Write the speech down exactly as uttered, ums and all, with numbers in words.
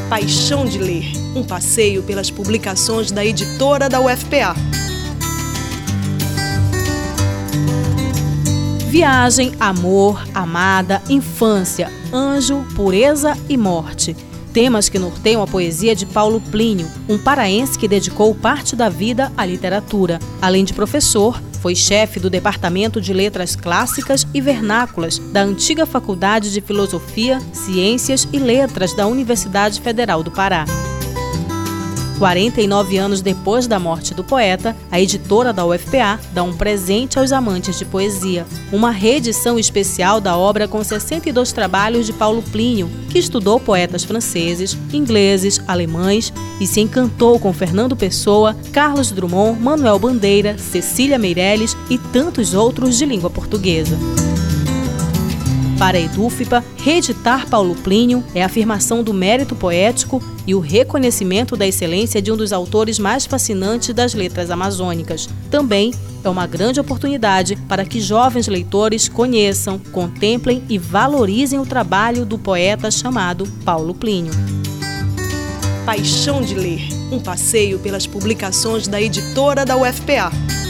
Paixão de Ler, um passeio pelas publicações da editora da U F P A. Viagem, amor, amada, infância, anjo, pureza e morte. Temas que norteiam a poesia de Paulo Plínio, um paraense que dedicou parte da vida à literatura. Além de professor, foi chefe do Departamento de Letras Clássicas e Vernáculas da antiga Faculdade de Filosofia, Ciências e Letras da Universidade Federal do Pará. quarenta e nove anos depois da morte do poeta, a editora da U F P A dá um presente aos amantes de poesia. Uma reedição especial da obra com sessenta e dois trabalhos de Paulo Plínio, que estudou poetas franceses, ingleses, alemães e se encantou com Fernando Pessoa, Carlos Drummond, Manuel Bandeira, Cecília Meirelles e tantos outros de língua portuguesa. Para a EDUFPA, reeditar Paulo Plínio é a afirmação do mérito poético e o reconhecimento da excelência de um dos autores mais fascinantes das letras amazônicas. Também é uma grande oportunidade para que jovens leitores conheçam, contemplem e valorizem o trabalho do poeta chamado Paulo Plínio. Paixão de Ler, um passeio pelas publicações da editora da U F P A.